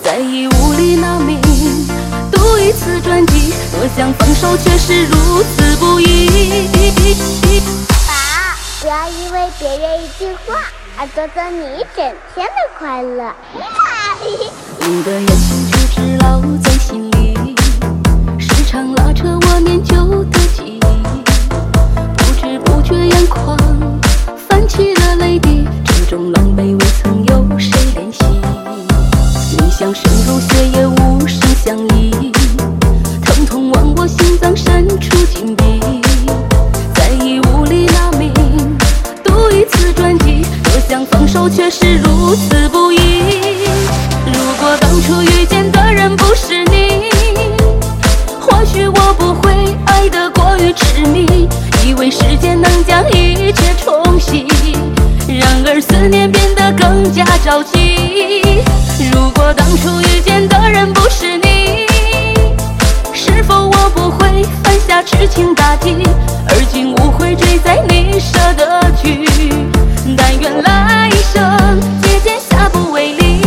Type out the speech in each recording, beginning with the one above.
在义无里那命，赌一次转机，多想放手，却是如此不易。 爸，不要因为别人一句话而夺走你整天的快乐。 你的言行举止烙在心里，时常拉扯我念旧的记忆，不知不觉眼眶泛起了泪滴，这种狼狈未曾有谁怜惜。你像深入血液无声相依，疼痛往我心脏深处紧逼，在义无里拿命，赌一次转机，多想放手，却是如此不易。如果当初遇见的人不是你，或许我不会爱得过于痴迷，以为时间能将一切冲洗，然而思念变得更加着急。如果当初遇见的人不是你，是否我不会犯下痴情大忌，而今误会追在你舍得去，但愿来生借剑下不为离。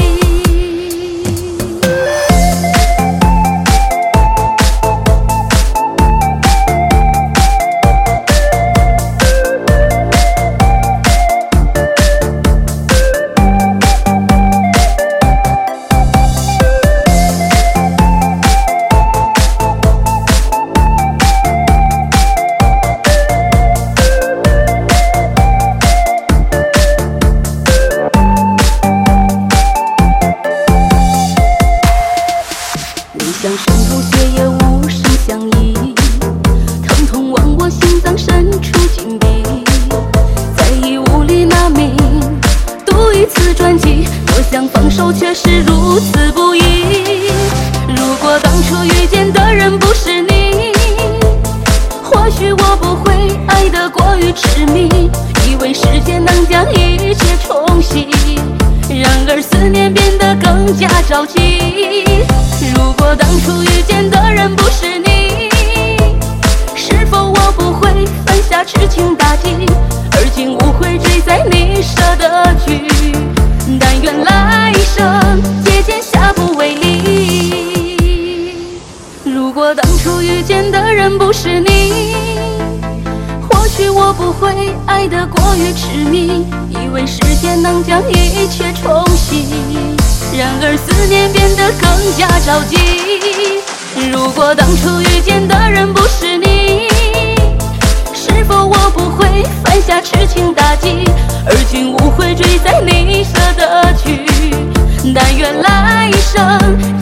像深入血液无声相依，疼痛往我心脏深处紧逼，在义无里拿命，赌一次转机，多想放手，却是如此不易。如果当初遇见的人不是你，或许我不会爱得过于痴迷，以为时间能将一切冲洗，然而思念变得更加着急。如果当初遇见的人不是你，是否我不会犯下痴情大忌，而今误会追在你舍得去，但愿来生借剑下不为离。如果当初遇见的人不是你，或许我不会爱得过于痴迷，以为时间能将一切冲洗，然而思念变得更加着急。如果当初遇见的人不是你，是否我不会犯下痴情大忌，而今误会追在你舍得去，但愿来生